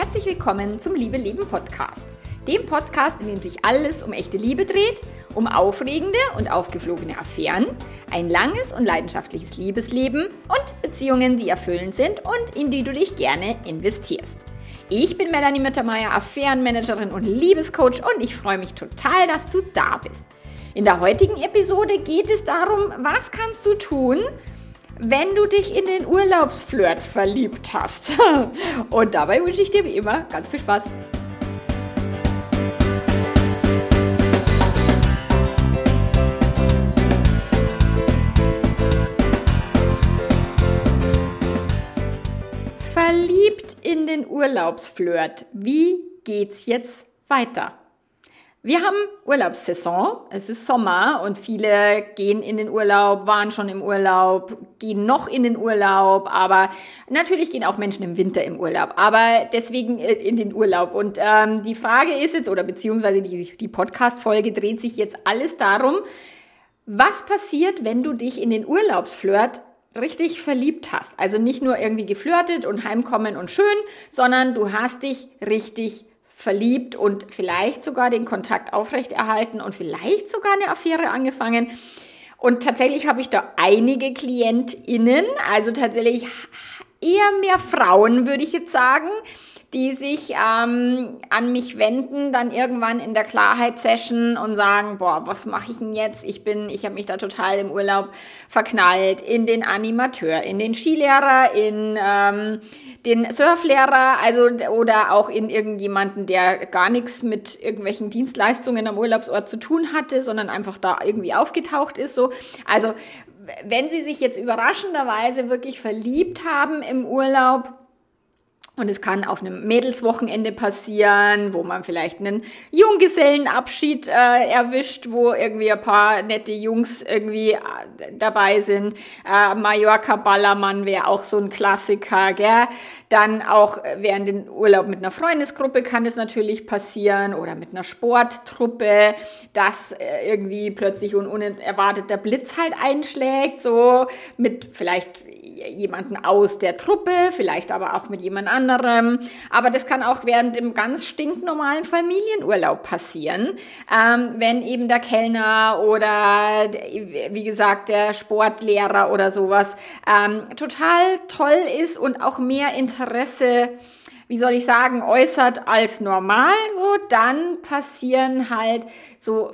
Herzlich willkommen zum Liebe Leben Podcast. Dem Podcast, in dem sich alles um echte Liebe dreht, um aufregende und aufgeflogene Affären, ein langes und leidenschaftliches Liebesleben und Beziehungen, die erfüllend sind und in die du dich gerne investierst. Ich bin Melanie Mittermeier, Affärenmanagerin und Liebescoach und ich freue mich total, dass du da bist. In der heutigen Episode geht es darum, was kannst du tun, wenn du dich in den Urlaubsflirt verliebt hast. Und dabei wünsche ich dir wie immer ganz viel Spaß. Verliebt in den Urlaubsflirt. Wie geht's jetzt weiter? Wir haben Urlaubssaison, es ist Sommer und viele gehen in den Urlaub, waren schon im Urlaub, gehen noch in den Urlaub, aber natürlich gehen auch Menschen im Winter im Urlaub, aber deswegen in den Urlaub. Und die Frage ist jetzt, oder beziehungsweise die Podcast-Folge dreht sich jetzt alles darum, was passiert, wenn du dich in den Urlaubsflirt richtig verliebt hast? Also nicht nur irgendwie geflirtet und heimkommen und schön, sondern du hast dich richtig verliebt und vielleicht sogar den Kontakt aufrechterhalten und vielleicht sogar eine Affäre angefangen. Und tatsächlich habe ich da einige KlientInnen, also tatsächlich eher mehr Frauen, würde ich jetzt sagen, die sich an mich wenden, dann irgendwann in der Klarheitssession und sagen, boah, was mache ich denn jetzt? Ich habe mich da total im Urlaub verknallt in den Animateur, in den Skilehrer, in den Surflehrer, also oder auch in irgendjemanden, der gar nichts mit irgendwelchen Dienstleistungen am Urlaubsort zu tun hatte, sondern einfach da irgendwie aufgetaucht ist. So. Also wenn Sie sich jetzt überraschenderweise wirklich verliebt haben im Urlaub, und es kann auf einem Mädelswochenende passieren, wo man vielleicht einen Junggesellenabschied erwischt, wo irgendwie ein paar nette Jungs irgendwie dabei sind. Mallorca-Ballermann wäre auch so ein Klassiker, gell? Dann auch während dem Urlaub mit einer Freundesgruppe kann es natürlich passieren oder mit einer Sporttruppe, dass irgendwie plötzlich ein unerwarteter Blitz halt einschlägt, so mit vielleicht jemanden aus der Truppe, vielleicht aber auch mit jemand anderem. Aber das kann auch während dem ganz stinknormalen Familienurlaub passieren, wenn eben der Kellner oder, wie gesagt, der Sportlehrer oder sowas total toll ist und auch mehr Interesse, wie soll ich sagen, äußert als normal, so, dann passieren halt so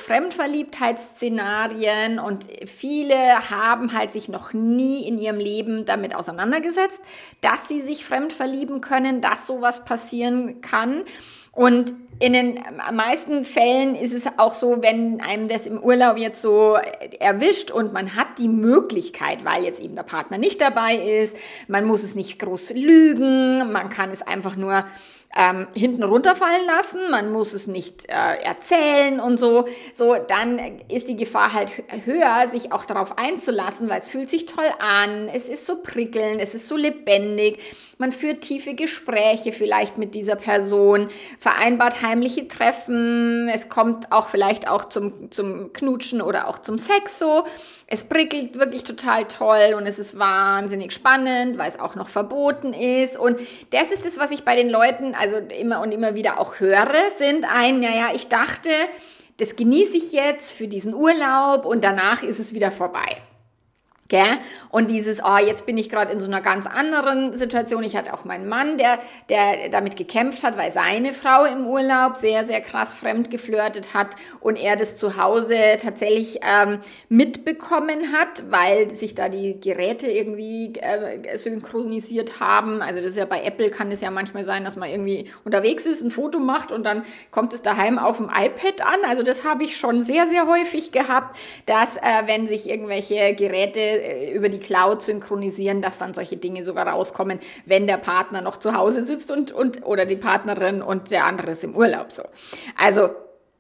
Fremdverliebtheitsszenarien und viele haben halt sich noch nie in ihrem Leben damit auseinandergesetzt, dass sie sich fremd verlieben können, dass sowas passieren kann. Und in den meisten Fällen ist es auch so, wenn einem das im Urlaub jetzt so erwischt und man hat die Möglichkeit, weil jetzt eben der Partner nicht dabei ist, man muss es nicht groß lügen, man kann es einfach nur hinten runterfallen lassen, man muss es nicht erzählen und so, dann ist die Gefahr halt höher, sich auch darauf einzulassen, weil es fühlt sich toll an, es ist so prickelnd, es ist so lebendig, man führt tiefe Gespräche vielleicht mit dieser Person, vereinbart heimliche Treffen, es kommt auch vielleicht auch zum Knutschen oder auch zum Sex so, es prickelt wirklich total toll und es ist wahnsinnig spannend, weil es auch noch verboten ist und das ist es, was ich bei den Leuten also immer und immer wieder auch höre, sind ich dachte, das genieße ich jetzt für diesen Urlaub und danach ist es wieder vorbei. Gell? Und dieses, jetzt bin ich gerade in so einer ganz anderen Situation. Ich hatte auch meinen Mann, der damit gekämpft hat, weil seine Frau im Urlaub sehr, sehr krass fremd geflirtet hat und er das zu Hause tatsächlich mitbekommen hat, weil sich da die Geräte irgendwie synchronisiert haben. Also das ist ja bei Apple, kann es ja manchmal sein, dass man irgendwie unterwegs ist, ein Foto macht und dann kommt es daheim auf dem iPad an. Also das habe ich schon sehr, sehr häufig gehabt, dass wenn sich irgendwelche Geräte über die Cloud synchronisieren, dass dann solche Dinge sogar rauskommen, wenn der Partner noch zu Hause sitzt und oder die Partnerin und der andere ist im Urlaub so. Also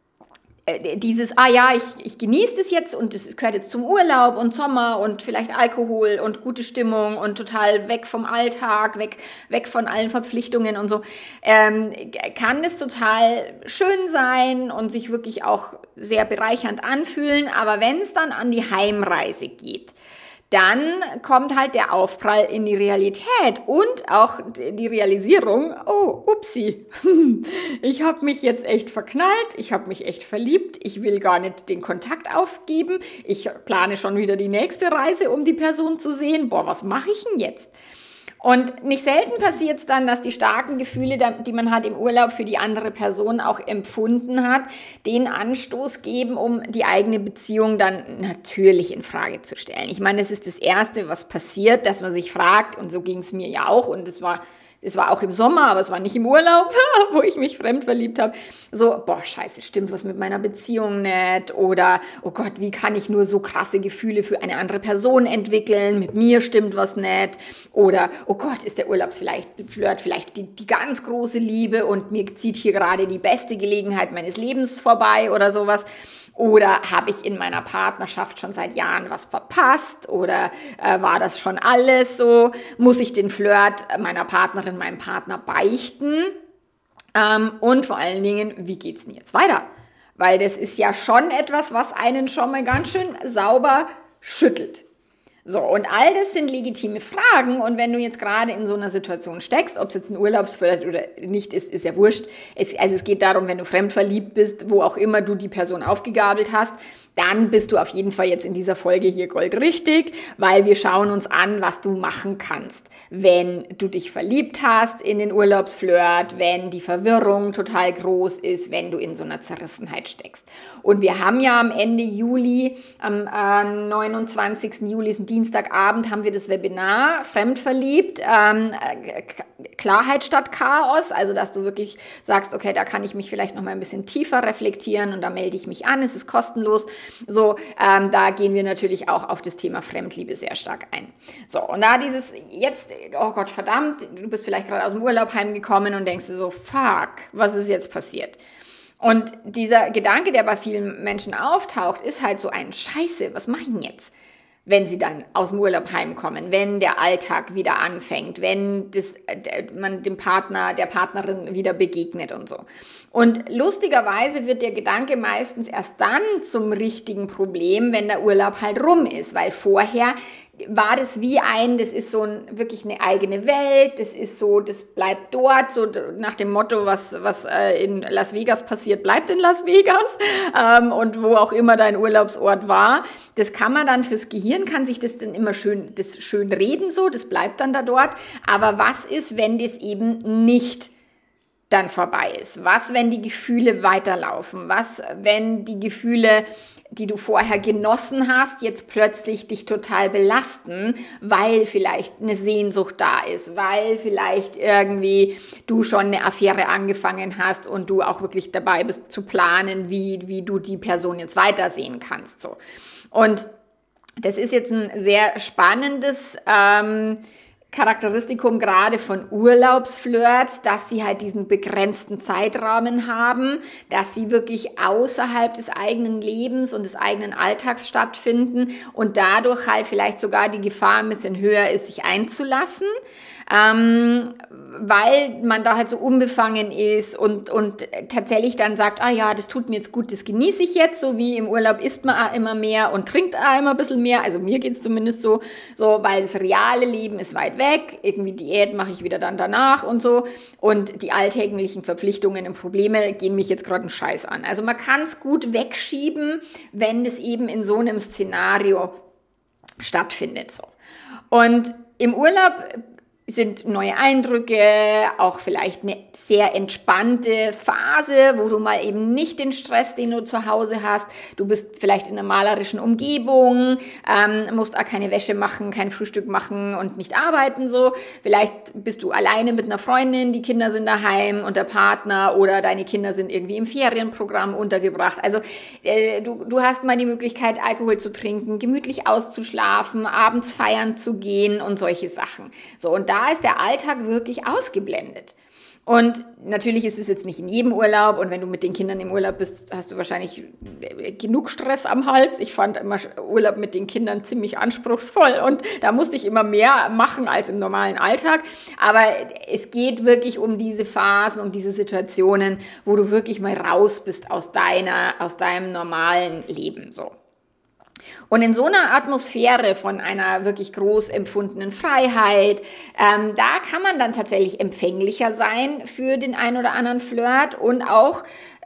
dieses, ich genieße das jetzt und das gehört jetzt zum Urlaub und Sommer und vielleicht Alkohol und gute Stimmung und total weg vom Alltag, weg von allen Verpflichtungen und so, kann das total schön sein und sich wirklich auch sehr bereichernd anfühlen, aber wenn es dann an die Heimreise geht, dann kommt halt der Aufprall in die Realität und auch die Realisierung, oh, upsi, ich habe mich jetzt echt verknallt, ich habe mich echt verliebt, ich will gar nicht den Kontakt aufgeben, ich plane schon wieder die nächste Reise, um die Person zu sehen, boah, was mache ich denn jetzt? Und nicht selten passiert es dann, dass die starken Gefühle, die man hat im Urlaub für die andere Person auch empfunden hat, den Anstoß geben, um die eigene Beziehung dann natürlich in Frage zu stellen. Ich meine, das ist das Erste, was passiert, dass man sich fragt, und so ging es mir ja auch, und es war auch im Sommer, aber es war nicht im Urlaub, wo ich mich fremd verliebt habe. So, boah, scheiße, stimmt was mit meiner Beziehung nicht? Oder, oh Gott, wie kann ich nur so krasse Gefühle für eine andere Person entwickeln? Mit mir stimmt was nicht. Oder, oh Gott, ist der Urlaubsflirt vielleicht die ganz große Liebe und mir zieht hier gerade die beste Gelegenheit meines Lebens vorbei oder sowas. Oder habe ich in meiner Partnerschaft schon seit Jahren was verpasst? Oder war das schon alles so? Muss ich den Flirt meiner Partnerin, meinem Partner beichten? Und vor allen Dingen, wie geht's denn jetzt weiter? Weil das ist ja schon etwas, was einen schon mal ganz schön sauber schüttelt. So, und all das sind legitime Fragen, und wenn du jetzt gerade in so einer Situation steckst, ob es jetzt ein Urlaubsflirt oder nicht ist, ist ja wurscht. Es geht darum, wenn du fremdverliebt bist, wo auch immer du die Person aufgegabelt hast, dann bist du auf jeden Fall jetzt in dieser Folge hier goldrichtig, weil wir schauen uns an, was du machen kannst, wenn du dich verliebt hast in den Urlaubsflirt, wenn die Verwirrung total groß ist, wenn du in so einer Zerrissenheit steckst. Und wir haben ja am Ende Juli, am 29. Juli, ist ein Dienstagabend, haben wir das Webinar Fremdverliebt, Klarheit statt Chaos, also dass du wirklich sagst, okay, da kann ich mich vielleicht noch mal ein bisschen tiefer reflektieren und da melde ich mich an, es ist kostenlos. So, da gehen wir natürlich auch auf das Thema Fremdliebe sehr stark ein. So, und da dieses jetzt, oh Gott, verdammt, du bist vielleicht gerade aus dem Urlaub heimgekommen und denkst dir so, fuck, was ist jetzt passiert? Und dieser Gedanke, der bei vielen Menschen auftaucht, ist halt so ein Scheiße, was mache ich denn jetzt? Wenn sie dann aus dem Urlaub heimkommen, wenn der Alltag wieder anfängt, wenn man dem Partner, der Partnerin wieder begegnet und so. Und lustigerweise wird der Gedanke meistens erst dann zum richtigen Problem, wenn der Urlaub halt rum ist, weil vorher war das das ist so wirklich eine eigene Welt, das ist so, das bleibt dort, so nach dem Motto, was in Las Vegas passiert, bleibt in Las Vegas, und wo auch immer dein Urlaubsort war. Das kann man dann fürs Gehirn, kann sich das dann immer schön reden so, das bleibt dann da dort. Aber was ist, wenn das eben nicht dann vorbei ist? Was, wenn die Gefühle weiterlaufen? Was, wenn die Gefühle, die du vorher genossen hast, jetzt plötzlich dich total belasten, weil vielleicht eine Sehnsucht da ist, weil vielleicht irgendwie du schon eine Affäre angefangen hast und du auch wirklich dabei bist zu planen, wie du die Person jetzt weitersehen kannst, so. Und das ist jetzt ein sehr spannendes Charakteristikum gerade von Urlaubsflirts, dass sie halt diesen begrenzten Zeitrahmen haben, dass sie wirklich außerhalb des eigenen Lebens und des eigenen Alltags stattfinden und dadurch halt vielleicht sogar die Gefahr ein bisschen höher ist, sich einzulassen, weil man da halt so unbefangen ist und tatsächlich dann sagt, ah ja, das tut mir jetzt gut, das genieße ich jetzt, so wie im Urlaub isst man auch immer mehr und trinkt auch immer ein bisschen mehr, also mir geht's zumindest so, weil das reale Leben ist weit weg, irgendwie Diät mache ich wieder dann danach und so, und die alltäglichen Verpflichtungen und Probleme gehen mich jetzt gerade einen Scheiß an. Also man kann es gut wegschieben, wenn das eben in so einem Szenario stattfindet, so. Und im Urlaub sind neue Eindrücke, auch vielleicht eine sehr entspannte Phase, wo du mal eben nicht den Stress, den du zu Hause hast. Du bist vielleicht in einer malerischen Umgebung, musst auch keine Wäsche machen, kein Frühstück machen und nicht arbeiten so. Vielleicht bist du alleine mit einer Freundin, die Kinder sind daheim und der Partner, oder deine Kinder sind irgendwie im Ferienprogramm untergebracht. Also du hast mal die Möglichkeit, Alkohol zu trinken, gemütlich auszuschlafen, abends feiern zu gehen und solche Sachen. So, und da ist der Alltag wirklich ausgeblendet. Und natürlich ist es jetzt nicht in jedem Urlaub, und wenn du mit den Kindern im Urlaub bist, hast du wahrscheinlich genug Stress am Hals. Ich fand immer Urlaub mit den Kindern ziemlich anspruchsvoll und da musste ich immer mehr machen als im normalen Alltag. Aber es geht wirklich um diese Phasen, um diese Situationen, wo du wirklich mal raus bist aus deinem normalen Leben, so. Und in so einer Atmosphäre von einer wirklich groß empfundenen Freiheit, da kann man dann tatsächlich empfänglicher sein für den ein oder anderen Flirt und auch,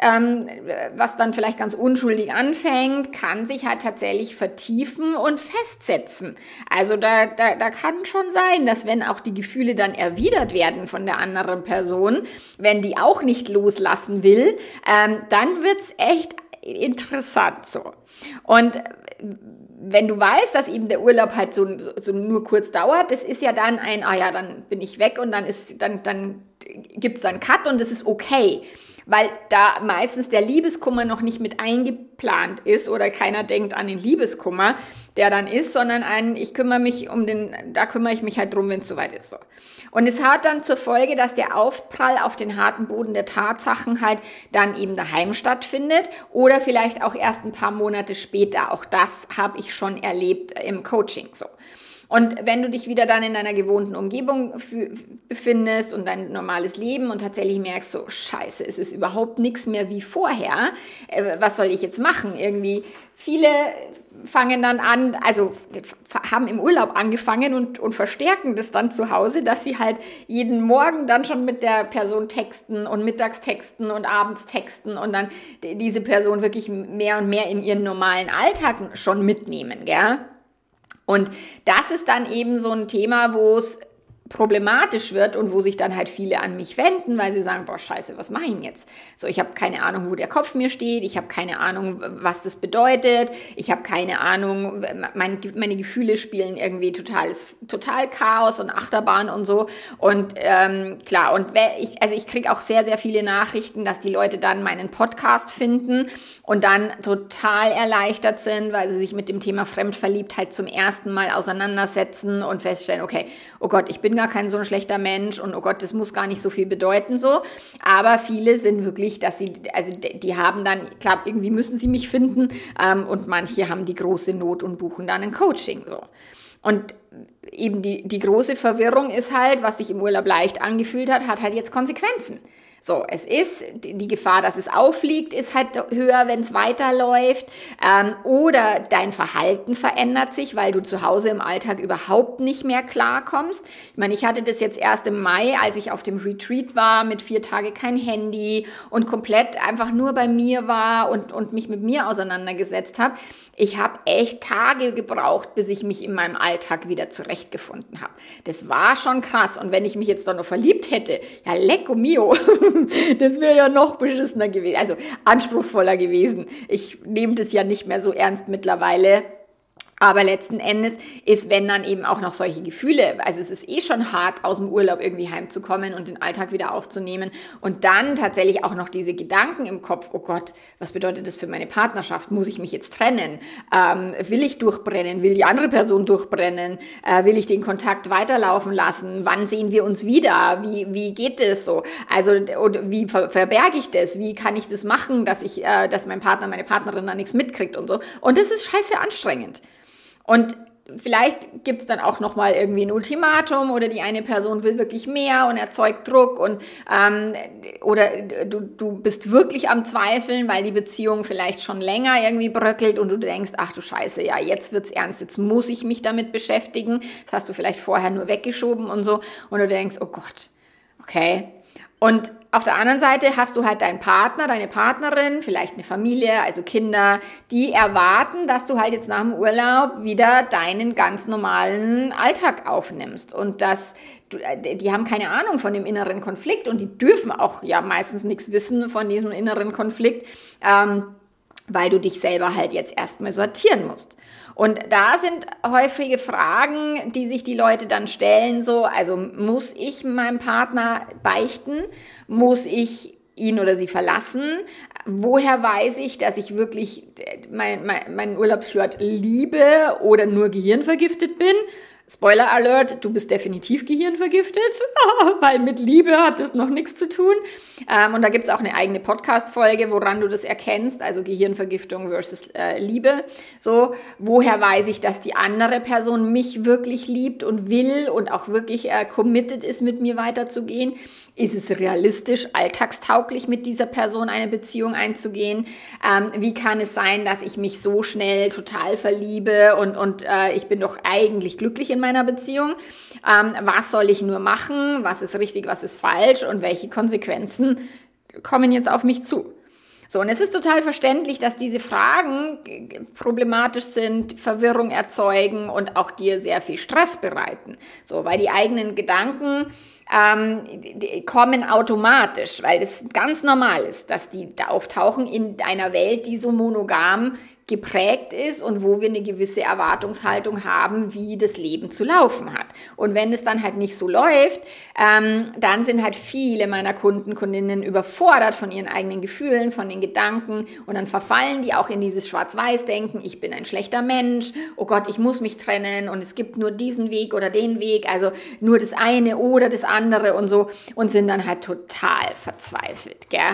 was dann vielleicht ganz unschuldig anfängt, kann sich halt tatsächlich vertiefen und festsetzen. Also da kann schon sein, dass wenn auch die Gefühle dann erwidert werden von der anderen Person, wenn die auch nicht loslassen will, dann wird's echt interessant so. Und wenn du weißt, dass eben der Urlaub halt so nur kurz dauert, das ist ja dann dann bin ich weg und dann gibt's dann einen Cut und das ist okay. Weil da meistens der Liebeskummer noch nicht mit eingeplant ist oder keiner denkt an den Liebeskummer, der dann ist, sondern da kümmere ich mich halt drum, wenn es soweit ist. So. Und es hat dann zur Folge, dass der Aufprall auf den harten Boden der Tatsachen halt dann eben daheim stattfindet oder vielleicht auch erst ein paar Monate später. Auch das habe ich schon erlebt im Coaching so. Und wenn du dich wieder dann in deiner gewohnten Umgebung befindest und dein normales Leben und tatsächlich merkst, so scheiße, es ist überhaupt nichts mehr wie vorher, was soll ich jetzt machen? Irgendwie viele fangen dann an, also haben im Urlaub angefangen und verstärken das dann zu Hause, dass sie halt jeden Morgen dann schon mit der Person texten und mittags texten und abends texten und dann diese Person wirklich mehr und mehr in ihren normalen Alltag schon mitnehmen, gell? Und das ist dann eben so ein Thema, wo es problematisch wird und wo sich dann halt viele an mich wenden, weil sie sagen, boah, scheiße, was mache ich denn jetzt? So, ich habe keine Ahnung, wo der Kopf mir steht, ich habe keine Ahnung, was das bedeutet, ich habe keine Ahnung, meine Gefühle spielen irgendwie total Chaos und Achterbahn und so. Und klar, und ich kriege auch sehr, sehr viele Nachrichten, dass die Leute dann meinen Podcast finden und dann total erleichtert sind, weil sie sich mit dem Thema Fremdverliebtheit zum ersten Mal auseinandersetzen und feststellen, okay, oh Gott, ich bin gar kein so ein schlechter Mensch und oh Gott, das muss gar nicht so viel bedeuten so. Aber viele sind wirklich, die haben dann, klar, irgendwie müssen sie mich finden und manche haben die große Not und buchen dann ein Coaching so. Und eben die große Verwirrung ist halt, was sich im Urlaub leicht angefühlt hat halt jetzt Konsequenzen. So, es ist, die Gefahr, dass es auffliegt, ist halt höher, wenn es weiterläuft. Oder dein Verhalten verändert sich, weil du zu Hause im Alltag überhaupt nicht mehr klarkommst. Ich meine, ich hatte das jetzt erst im Mai, als ich auf dem Retreat war, mit 4 Tage kein Handy und komplett einfach nur bei mir war und mich mit mir auseinandergesetzt habe. Ich habe echt Tage gebraucht, bis ich mich in meinem Alltag wieder zurechtgefunden habe. Das war schon krass. Und wenn ich mich jetzt doch noch verliebt hätte, ja, lecco mio, das wäre ja noch beschissener gewesen, also anspruchsvoller gewesen. Ich nehme das ja nicht mehr so ernst mittlerweile. Aber letzten Endes ist, wenn dann eben auch noch solche Gefühle, also es ist eh schon hart, aus dem Urlaub irgendwie heimzukommen und den Alltag wieder aufzunehmen und dann tatsächlich auch noch diese Gedanken im Kopf, oh Gott, was bedeutet das für meine Partnerschaft? Muss ich mich jetzt trennen? Will ich durchbrennen? Will die andere Person durchbrennen? Will ich den Kontakt weiterlaufen lassen? Wann sehen wir uns wieder? Wie geht das so? Also, oder wie verberge ich das? Wie kann ich das machen, dass mein Partner, meine Partnerin da nichts mitkriegt und so? Und das ist scheiße anstrengend. Und vielleicht gibt's dann auch nochmal irgendwie ein Ultimatum oder die eine Person will wirklich mehr und erzeugt Druck und oder du bist wirklich am Zweifeln, weil die Beziehung vielleicht schon länger irgendwie bröckelt und du denkst, ach du Scheiße, ja, jetzt wird's ernst, jetzt muss ich mich damit beschäftigen. Das hast du vielleicht vorher nur weggeschoben und so und du denkst, oh Gott, okay. Und auf der anderen Seite hast du halt deinen Partner, deine Partnerin, vielleicht eine Familie, also Kinder, die erwarten, dass du halt jetzt nach dem Urlaub wieder deinen ganz normalen Alltag aufnimmst und die haben keine Ahnung von dem inneren Konflikt und die dürfen auch ja meistens nichts wissen von diesem inneren Konflikt, weil du dich selber halt jetzt erstmal sortieren musst. Und da sind häufige Fragen, die sich die Leute dann stellen, so, also muss ich meinem Partner beichten? Muss ich ihn oder sie verlassen? Woher weiß ich, dass ich wirklich meinen Urlaubsflirt liebe oder nur gehirnvergiftet bin? Spoiler Alert, du bist definitiv gehirnvergiftet, weil mit Liebe hat das noch nichts zu tun. Und da gibt es auch eine eigene Podcast-Folge, woran du das erkennst, also Gehirnvergiftung versus Liebe. So, woher weiß ich, dass die andere Person mich wirklich liebt und will und auch wirklich committed ist, mit mir weiterzugehen? Ist es realistisch, alltagstauglich mit dieser Person eine Beziehung einzugehen? Wie kann es sein, dass ich mich so schnell total verliebe und ich bin doch eigentlich glücklich in meiner Beziehung? Was soll ich nur machen? Was ist richtig, was ist falsch? Und welche Konsequenzen kommen jetzt auf mich zu? So, und es ist total verständlich, dass diese Fragen problematisch sind, Verwirrung erzeugen und auch dir sehr viel Stress bereiten. So, weil die eigenen Gedanken die kommen automatisch, weil das ganz normal ist, dass die da auftauchen in einer Welt, die so monogam geprägt ist und wo wir eine gewisse Erwartungshaltung haben, wie das Leben zu laufen hat. Und wenn es dann halt nicht so läuft, dann sind halt viele meiner Kundinnen überfordert von ihren eigenen Gefühlen, von den Gedanken und dann verfallen die auch in dieses Schwarz-Weiß-Denken, ich bin ein schlechter Mensch, oh Gott, ich muss mich trennen und es gibt nur diesen Weg oder den Weg, also nur das eine oder das andere und so und sind dann halt total verzweifelt, gell?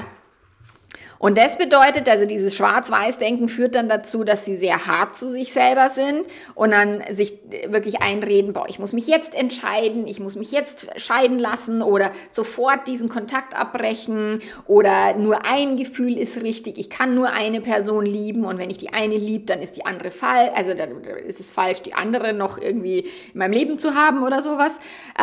Und das bedeutet, also dieses Schwarz-Weiß-Denken führt dann dazu, dass sie sehr hart zu sich selber sind und dann sich wirklich einreden, boah, ich muss mich jetzt entscheiden, ich muss mich jetzt scheiden lassen oder sofort diesen Kontakt abbrechen oder nur ein Gefühl ist richtig, ich kann nur eine Person lieben und wenn ich die eine liebe, dann ist die andere falsch, also dann ist es falsch, die andere noch irgendwie in meinem Leben zu haben oder sowas.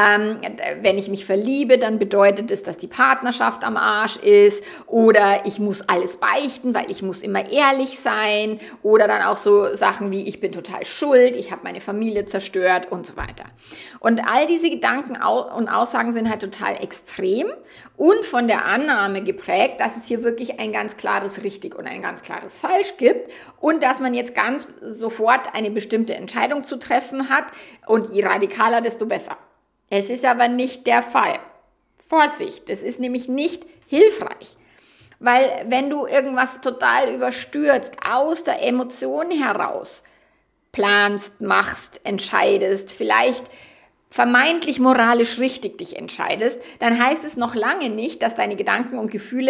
Wenn ich mich verliebe, dann bedeutet es, dass die Partnerschaft am Arsch ist oder ich muss alles beichten, weil ich muss immer ehrlich sein oder dann auch so Sachen wie ich bin total schuld, ich habe meine Familie zerstört und so weiter. Und all diese Gedanken und Aussagen sind halt total extrem und von der Annahme geprägt, dass es hier wirklich ein ganz klares Richtig und ein ganz klares Falsch gibt und dass man jetzt ganz sofort eine bestimmte Entscheidung zu treffen hat und je radikaler, desto besser. Es ist aber nicht der Fall. Vorsicht, das ist nämlich nicht hilfreich. Weil wenn du irgendwas total überstürzt, aus der Emotion heraus planst, machst, entscheidest, vielleicht vermeintlich moralisch richtig dich entscheidest, dann heißt es noch lange nicht, dass deine Gedanken und Gefühle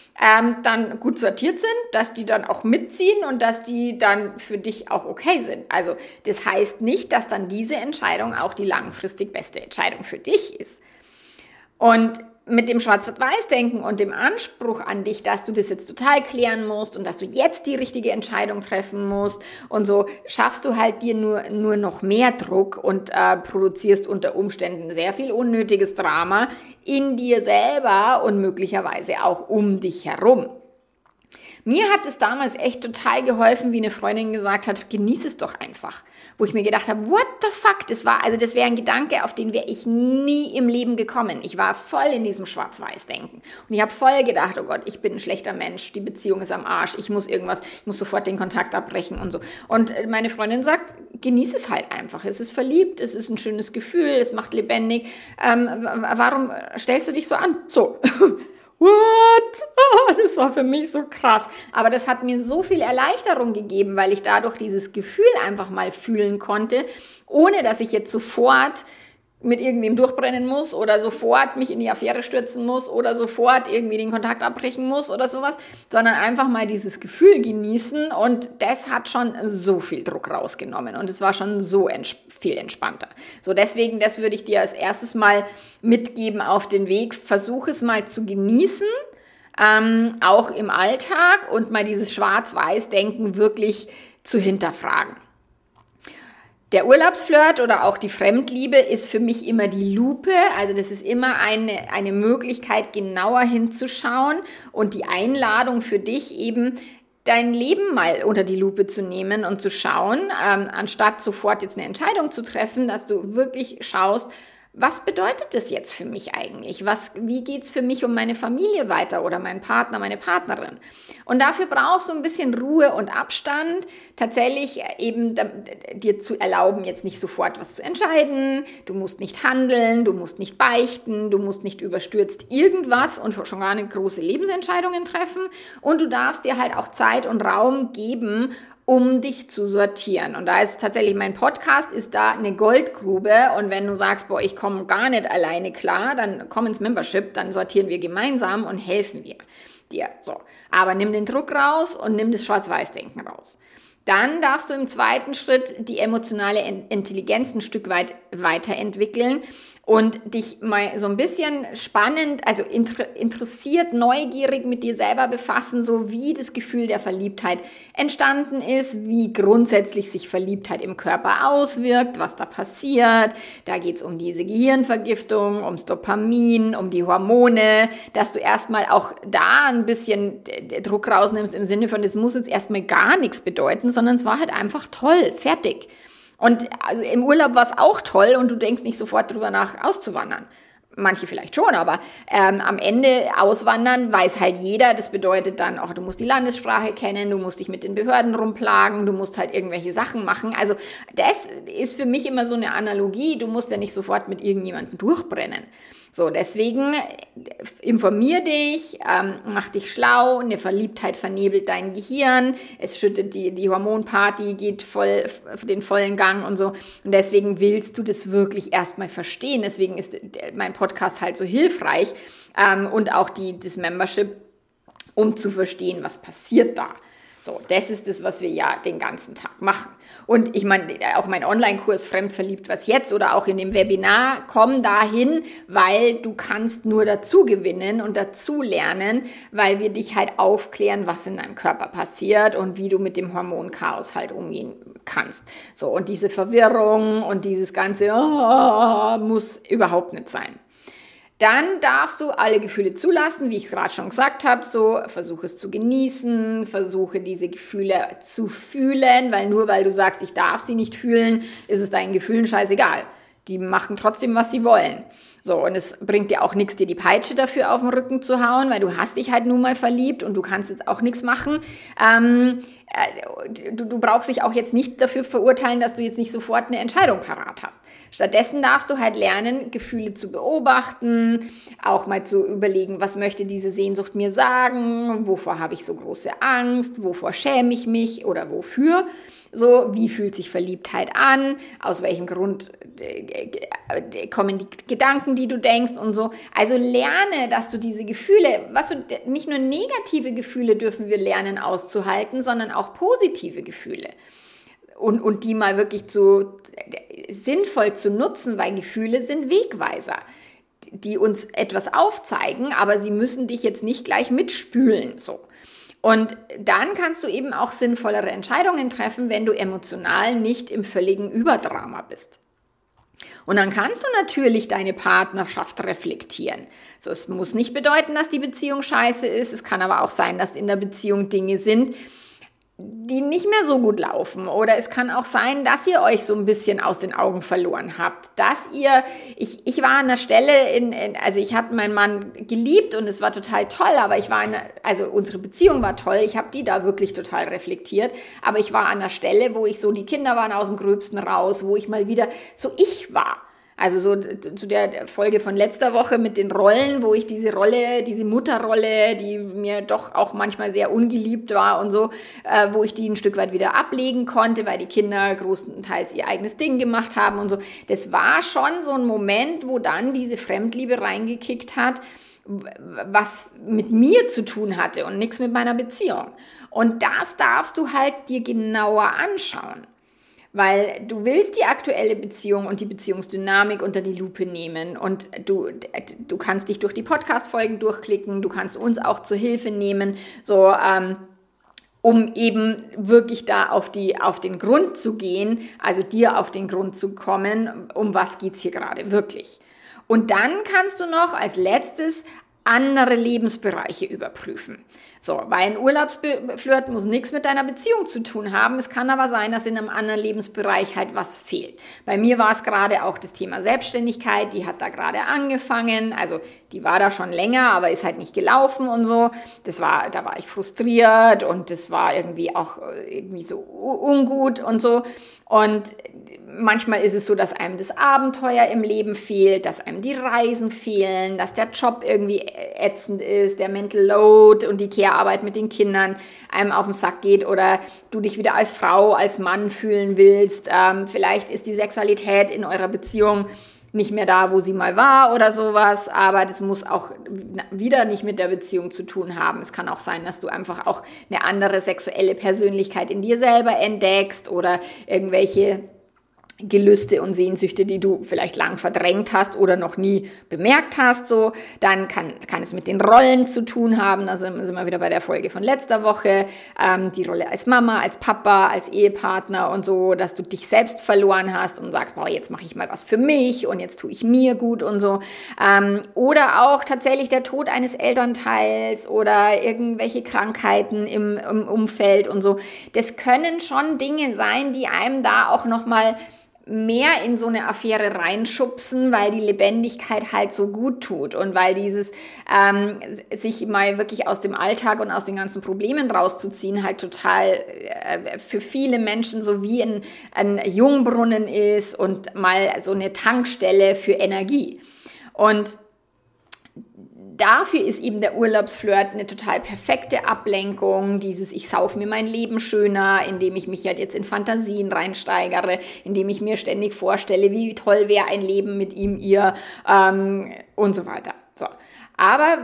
dann gut sortiert sind, dass die dann auch mitziehen und dass die dann für dich auch okay sind. Also das heißt nicht, dass dann diese Entscheidung auch die langfristig beste Entscheidung für dich ist. Und mit dem Schwarz-Weiß-Denken und dem Anspruch an dich, dass du das jetzt total klären musst und dass du jetzt die richtige Entscheidung treffen musst und so, schaffst du halt dir nur noch mehr Druck und produzierst unter Umständen sehr viel unnötiges Drama in dir selber und möglicherweise auch um dich herum. Mir hat es damals echt total geholfen, wie eine Freundin gesagt hat, genieß es doch einfach. Wo ich mir gedacht habe, what the fuck, das wäre ein Gedanke, auf den wäre ich nie im Leben gekommen. Ich war voll in diesem Schwarz-Weiß-Denken. Und ich habe voll gedacht, oh Gott, ich bin ein schlechter Mensch, die Beziehung ist am Arsch, ich muss sofort den Kontakt abbrechen und so. Und meine Freundin sagt, genieß es halt einfach. Es ist verliebt, es ist ein schönes Gefühl, es macht lebendig. Warum stellst du dich so an? So. What? Oh, das war für mich so krass. Aber das hat mir so viel Erleichterung gegeben, weil ich dadurch dieses Gefühl einfach mal fühlen konnte, ohne dass ich jetzt sofort mit irgendwem durchbrennen muss oder sofort mich in die Affäre stürzen muss oder sofort irgendwie den Kontakt abbrechen muss oder sowas, sondern einfach mal dieses Gefühl genießen und das hat schon so viel Druck rausgenommen und es war schon so viel entspannter. So deswegen, das würde ich dir als erstes mal mitgeben auf den Weg. Versuch es mal zu genießen, auch im Alltag und mal dieses Schwarz-Weiß-Denken wirklich zu hinterfragen. Der Urlaubsflirt oder auch die Fremdliebe ist für mich immer die Lupe, also das ist immer eine Möglichkeit, genauer hinzuschauen und die Einladung für dich eben, dein Leben mal unter die Lupe zu nehmen und zu schauen, anstatt sofort jetzt eine Entscheidung zu treffen, dass du wirklich schaust, was bedeutet das jetzt für mich eigentlich? Wie geht's für mich um meine Familie weiter oder meinen Partner, meine Partnerin? Und dafür brauchst du ein bisschen Ruhe und Abstand, tatsächlich eben dir zu erlauben, jetzt nicht sofort was zu entscheiden. Du musst nicht handeln, du musst nicht beichten, du musst nicht überstürzt irgendwas und schon gar nicht große Lebensentscheidungen treffen. Und du darfst dir halt auch Zeit und Raum geben, um dich zu sortieren. Und da ist tatsächlich mein Podcast, ist da eine Goldgrube. Und wenn du sagst, boah, ich komme gar nicht alleine klar, dann komm ins Membership, dann sortieren wir gemeinsam und helfen wir dir. So. Aber nimm den Druck raus und nimm das Schwarz-Weiß-Denken raus. Dann darfst du im zweiten Schritt die emotionale Intelligenz ein Stück weit weiterentwickeln und dich mal so ein bisschen spannend, also interessiert, neugierig mit dir selber befassen, so wie das Gefühl der Verliebtheit entstanden ist, wie grundsätzlich sich Verliebtheit im Körper auswirkt, was da passiert. Da geht es um diese Gehirnvergiftung, ums Dopamin, um die Hormone, dass du erstmal auch da ein bisschen Druck rausnimmst im Sinne von, das muss jetzt erstmal gar nichts bedeuten, sondern es war halt einfach toll, fertig. Und im Urlaub war es auch toll und du denkst nicht sofort drüber nach, auszuwandern. Manche vielleicht schon, aber am Ende auswandern weiß halt jeder. Das bedeutet dann auch, du musst die Landessprache kennen, du musst dich mit den Behörden rumplagen, du musst halt irgendwelche Sachen machen. Also das ist für mich immer so eine Analogie. Du musst ja nicht sofort mit irgendjemandem durchbrennen. So, deswegen informier dich, mach dich schlau, eine Verliebtheit vernebelt dein Gehirn, es schüttet die Hormonparty, geht voll den vollen Gang und so. Und deswegen willst du das wirklich erstmal verstehen. Deswegen ist mein Podcast halt so hilfreich und auch das Membership, um zu verstehen, was passiert da. So, das ist das, was wir ja den ganzen Tag machen. Und ich meine, auch mein Online-Kurs Fremdverliebt, was jetzt oder auch in dem Webinar, komm dahin, weil du kannst nur dazu gewinnen und dazu lernen, weil wir dich halt aufklären, was in deinem Körper passiert und wie du mit dem Hormonchaos halt umgehen kannst. So, und diese Verwirrung und dieses ganze muss überhaupt nicht sein. Dann darfst du alle Gefühle zulassen, wie ich es gerade schon gesagt habe, so versuche es zu genießen, versuche diese Gefühle zu fühlen, weil nur weil du sagst, ich darf sie nicht fühlen, ist es deinen Gefühlen scheißegal. Die machen trotzdem, was sie wollen. So, und es bringt dir auch nichts, dir die Peitsche dafür auf den Rücken zu hauen, weil du hast dich halt nun mal verliebt und du kannst jetzt auch nichts machen. Du brauchst dich auch jetzt nicht dafür verurteilen, dass du jetzt nicht sofort eine Entscheidung parat hast. Stattdessen darfst du halt lernen, Gefühle zu beobachten, auch mal zu überlegen, was möchte diese Sehnsucht mir sagen, wovor habe ich so große Angst, wovor schäme ich mich oder wofür. So, wie fühlt sich Verliebtheit an? Aus welchem Grund kommen die Gedanken, die du denkst und so. Also lerne, dass du diese Gefühle, nicht nur negative Gefühle dürfen wir lernen auszuhalten, sondern auch positive Gefühle. Und die mal wirklich sinnvoll zu nutzen, weil Gefühle sind Wegweiser, die uns etwas aufzeigen, aber sie müssen dich jetzt nicht gleich mitspülen, so. Und dann kannst du eben auch sinnvollere Entscheidungen treffen, wenn du emotional nicht im völligen Überdrama bist. Und dann kannst du natürlich deine Partnerschaft reflektieren. So, es muss nicht bedeuten, dass die Beziehung scheiße ist. Es kann aber auch sein, dass in der Beziehung Dinge sind, die nicht mehr so gut laufen. Oder es kann auch sein, dass ihr euch so ein bisschen aus den Augen verloren habt. Ich war an der Stelle, also ich habe meinen Mann geliebt und es war total toll, aber unsere Beziehung war toll. Ich habe die da wirklich total reflektiert. Aber ich war an der Stelle, wo ich so, die Kinder waren aus dem Gröbsten raus, wo ich mal wieder so ich war. Also so zu der Folge von letzter Woche mit den Rollen, wo ich diese Mutterrolle, die mir doch auch manchmal sehr ungeliebt war und so, wo ich die ein Stück weit wieder ablegen konnte, weil die Kinder großenteils ihr eigenes Ding gemacht haben und so. Das war schon so ein Moment, wo dann diese Fremdliebe reingekickt hat, was mit mir zu tun hatte und nichts mit meiner Beziehung. Und das darfst du halt dir genauer anschauen. Weil du willst die aktuelle Beziehung und die Beziehungsdynamik unter die Lupe nehmen und du kannst dich durch die Podcast-Folgen durchklicken, du kannst uns auch zur Hilfe nehmen, so um eben wirklich da auf den Grund zu gehen, also dir auf den Grund zu kommen, um was geht's hier gerade wirklich. Und dann kannst du noch als letztes andere Lebensbereiche überprüfen. So, weil ein Urlaubsflirt muss nichts mit deiner Beziehung zu tun haben. Es kann aber sein, dass in einem anderen Lebensbereich halt was fehlt. Bei mir war es gerade auch das Thema Selbstständigkeit. Die hat da gerade angefangen. Also die war da schon länger, aber ist halt nicht gelaufen und so. Da war ich frustriert und das war irgendwie auch irgendwie so ungut und so. Und manchmal ist es so, dass einem das Abenteuer im Leben fehlt, dass einem die Reisen fehlen, dass der Job irgendwie ätzend ist, der Mental Load und die Care-Arbeit mit den Kindern einem auf den Sack geht oder du dich wieder als Frau, als Mann fühlen willst. Vielleicht ist die Sexualität in eurer Beziehung nicht mehr da, wo sie mal war oder sowas, aber das muss auch wieder nicht mit der Beziehung zu tun haben. Es kann auch sein, dass du einfach auch eine andere sexuelle Persönlichkeit in dir selber entdeckst oder irgendwelche Gelüste und Sehnsüchte, die du vielleicht lang verdrängt hast oder noch nie bemerkt hast, so, dann kann es mit den Rollen zu tun haben. Also sind wir wieder bei der Folge von letzter Woche, die Rolle als Mama, als Papa, als Ehepartner und so, dass du dich selbst verloren hast und sagst, boah, jetzt mache ich mal was für mich und jetzt tue ich mir gut und so. Oder auch tatsächlich der Tod eines Elternteils oder irgendwelche Krankheiten im Umfeld und so. Das können schon Dinge sein, die einem da auch nochmal mehr in so eine Affäre reinschubsen, weil die Lebendigkeit halt so gut tut und weil dieses sich mal wirklich aus dem Alltag und aus den ganzen Problemen rauszuziehen halt total für viele Menschen so wie ein Jungbrunnen ist und mal so eine Tankstelle für Energie. Und dafür ist eben der Urlaubsflirt eine total perfekte Ablenkung, dieses ich sauf mir mein Leben schöner, indem ich mich halt jetzt in Fantasien reinsteigere, indem ich mir ständig vorstelle, wie toll wäre ein Leben mit ihm, ihr und so weiter. So. Aber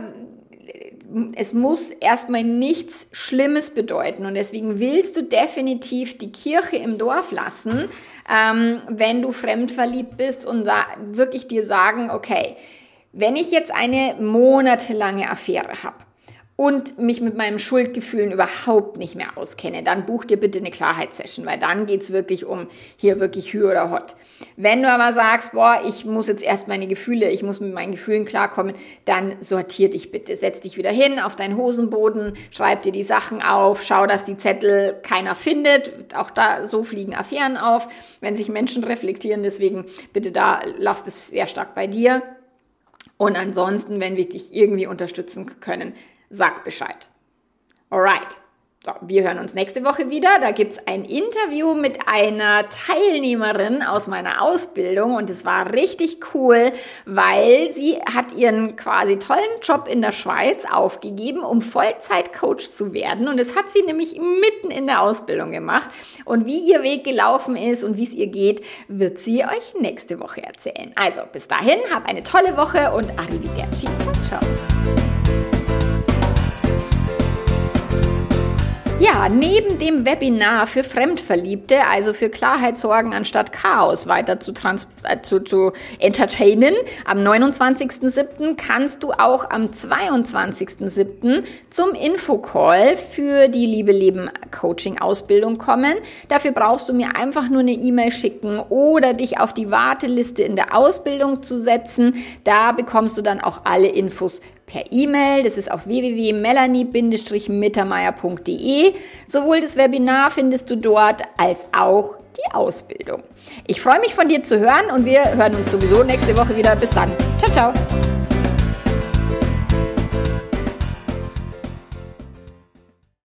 es muss erstmal nichts Schlimmes bedeuten und deswegen willst du definitiv die Kirche im Dorf lassen, wenn du fremdverliebt bist und wirklich dir sagen, okay, wenn ich jetzt eine monatelange Affäre habe und mich mit meinen Schuldgefühlen überhaupt nicht mehr auskenne, dann buch dir bitte eine Klarheitssession, weil dann geht's wirklich um hier wirklich Hü oder Hot. Wenn du aber sagst, boah, ich muss jetzt erst meine Gefühle, ich muss mit meinen Gefühlen klarkommen, dann sortier dich bitte. Setz dich wieder hin auf deinen Hosenboden, schreib dir die Sachen auf, schau, dass die Zettel keiner findet. Auch da, so fliegen Affären auf, wenn sich Menschen reflektieren. Deswegen bitte da, lass es sehr stark bei dir. Und ansonsten, wenn wir dich irgendwie unterstützen können, sag Bescheid. Alright. So, wir hören uns nächste Woche wieder. Da gibt's ein Interview mit einer Teilnehmerin aus meiner Ausbildung und es war richtig cool, weil sie hat ihren quasi tollen Job in der Schweiz aufgegeben, um Vollzeitcoach zu werden und das hat sie nämlich mitten in der Ausbildung gemacht und wie ihr Weg gelaufen ist und wie es ihr geht, wird sie euch nächste Woche erzählen. Also bis dahin, hab eine tolle Woche und arrivederci. Ciao, ciao. Ja, neben dem Webinar für Fremdverliebte, also für Klarheit sorgen anstatt Chaos weiter zu entertainen, am 29.07. kannst du auch am 22.07. zum Infocall für die Liebe Leben Coaching Ausbildung kommen. Dafür brauchst du mir einfach nur eine E-Mail schicken oder dich auf die Warteliste in der Ausbildung zu setzen. Da bekommst du dann auch alle Infos per E-Mail. Das ist auf www.melanie-mittermeier.de. Sowohl das Webinar findest du dort als auch die Ausbildung. Ich freue mich von dir zu hören und wir hören uns sowieso nächste Woche wieder. Bis dann. Ciao, ciao.